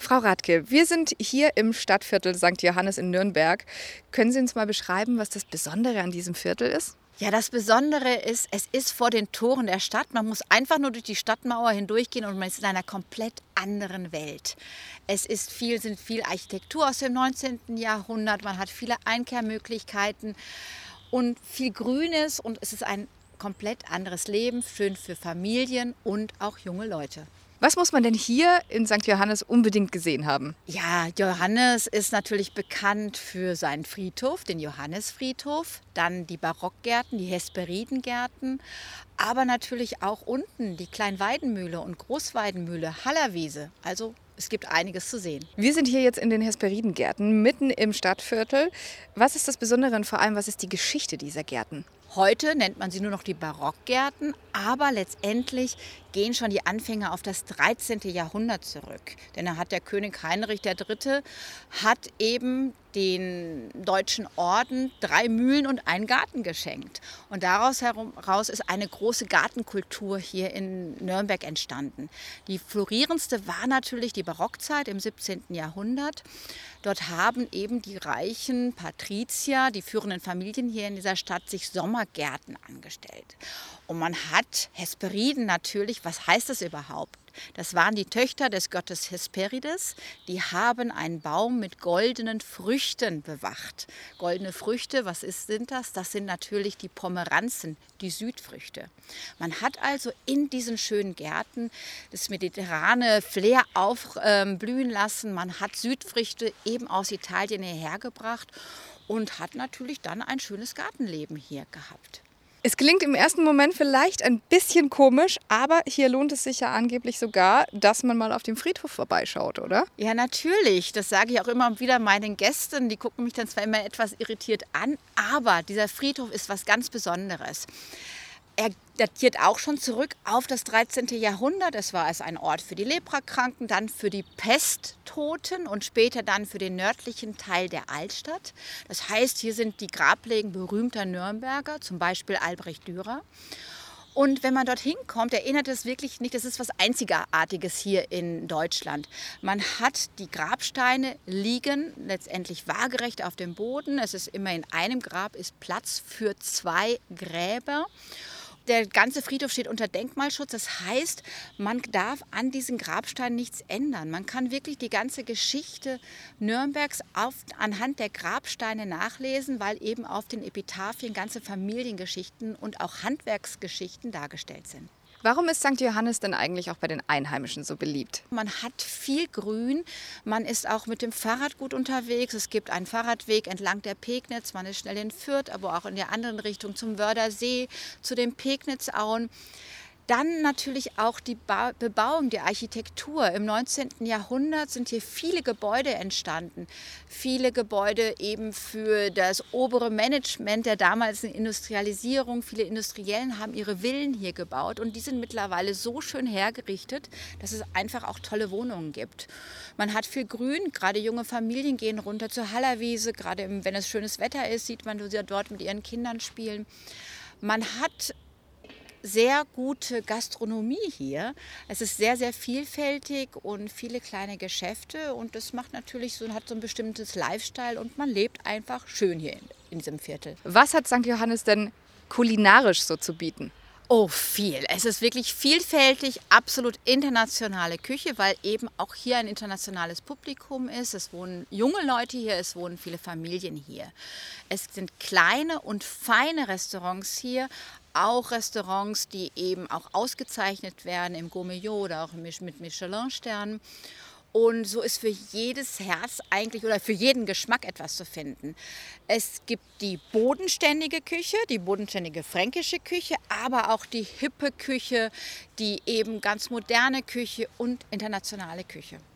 Frau Rathke, wir sind hier im Stadtviertel St. Johannes in Nürnberg. Können Sie uns mal beschreiben, was das Besondere an diesem Viertel ist? Ja, das Besondere ist, es ist vor den Toren der Stadt. Man muss einfach nur durch die Stadtmauer hindurchgehen und man ist in einer komplett anderen Welt. Sind viel Architektur aus dem 19. Jahrhundert, man hat viele Einkehrmöglichkeiten und viel Grünes und es ist ein komplett anderes Leben, schön für Familien und auch junge Leute. Was muss man denn hier in St. Johannes unbedingt gesehen haben? Ja, Johannes ist natürlich bekannt für seinen Friedhof, den Johannisfriedhof, dann die Barockgärten, die Hesperidengärten, aber natürlich auch unten die Kleinweidenmühle und Großweidenmühle, Hallerwiese. Also es gibt einiges zu sehen. Wir sind hier jetzt in den Hesperidengärten, mitten im Stadtviertel. Was ist das Besondere und vor allem, was ist die Geschichte dieser Gärten? Heute nennt man sie nur noch die Barockgärten, aber letztendlich gehen schon die Anfänge auf das 13. Jahrhundert zurück. Denn da hat der König Heinrich III. Hat eben den deutschen Orden 3 Mühlen und einen Garten geschenkt. Und daraus heraus ist eine große Gartenkultur hier in Nürnberg entstanden. Die florierendste war natürlich die Barockzeit im 17. Jahrhundert. Dort haben eben die reichen Patrizier, die führenden Familien hier in dieser Stadt, sich Sommergärten angestellt. Und man hat Hesperiden natürlich, was heißt das überhaupt? Das waren die Töchter des Gottes Hesperides, die haben einen Baum mit goldenen Früchten bewacht. Goldene Früchte, sind das? Das sind natürlich die Pomeranzen, die Südfrüchte. Man hat also in diesen schönen Gärten das mediterrane Flair aufblühen lassen. Man hat Südfrüchte eben aus Italien hergebracht und hat natürlich dann ein schönes Gartenleben hier gehabt. Es klingt im ersten Moment vielleicht ein bisschen komisch, aber hier lohnt es sich ja angeblich sogar, dass man mal auf dem Friedhof vorbeischaut, oder? Ja, natürlich. Das sage ich auch immer wieder meinen Gästen. Die gucken mich dann zwar immer etwas irritiert an, aber dieser Friedhof ist was ganz Besonderes. Er datiert auch schon zurück auf das 13. Jahrhundert. Es war ein Ort für die Leprakranken, dann für die Pesttoten und später dann für den nördlichen Teil der Altstadt. Das heißt, hier sind die Grablegen berühmter Nürnberger, zum Beispiel Albrecht Dürer. Und wenn man dorthin kommt, erinnert es wirklich nicht, das ist was Einzigartiges hier in Deutschland. Man hat die Grabsteine liegen letztendlich waagerecht auf dem Boden. Es ist immer in einem Grab ist Platz für 2 Gräber. Der ganze Friedhof steht unter Denkmalschutz. Das heißt, man darf an diesen Grabsteinen nichts ändern. Man kann wirklich die ganze Geschichte Nürnbergs anhand der Grabsteine nachlesen, weil eben auf den Epitaphien ganze Familiengeschichten und auch Handwerksgeschichten dargestellt sind. Warum ist St. Johannes denn eigentlich auch bei den Einheimischen so beliebt? Man hat viel Grün, man ist auch mit dem Fahrrad gut unterwegs. Es gibt einen Fahrradweg entlang der Pegnitz, man ist schnell in Fürth, aber auch in der anderen Richtung zum Wördersee, zu den Pegnitzauen. Dann natürlich auch die Bebauung, die Architektur. Im 19. Jahrhundert sind hier viele Gebäude entstanden. Viele Gebäude eben für das obere Management der damaligen Industrialisierung. Viele Industriellen haben ihre Villen hier gebaut und die sind mittlerweile so schön hergerichtet, dass es einfach auch tolle Wohnungen gibt. Man hat viel Grün, gerade junge Familien gehen runter zur Hallerwiese. Gerade wenn es schönes Wetter ist, sieht man, wie sie dort mit ihren Kindern spielen. Man hat sehr gute Gastronomie hier. Es ist sehr, sehr vielfältig und viele kleine Geschäfte und das macht natürlich hat so ein bestimmtes Lifestyle und man lebt einfach schön hier in diesem Viertel. Was hat St. Johannes denn kulinarisch so zu bieten? Oh, viel. Es ist wirklich vielfältig, absolut internationale Küche, weil eben auch hier ein internationales Publikum ist. Es wohnen junge Leute hier, es wohnen viele Familien hier. Es sind kleine und feine Restaurants hier, auch Restaurants, die eben auch ausgezeichnet werden im Gourmillot oder auch mit Michelin-Sternen. Und so ist für jedes Herz eigentlich oder für jeden Geschmack etwas zu finden. Es gibt die bodenständige Küche, die bodenständige fränkische Küche, aber auch die hippe Küche, die eben ganz moderne Küche und internationale Küche.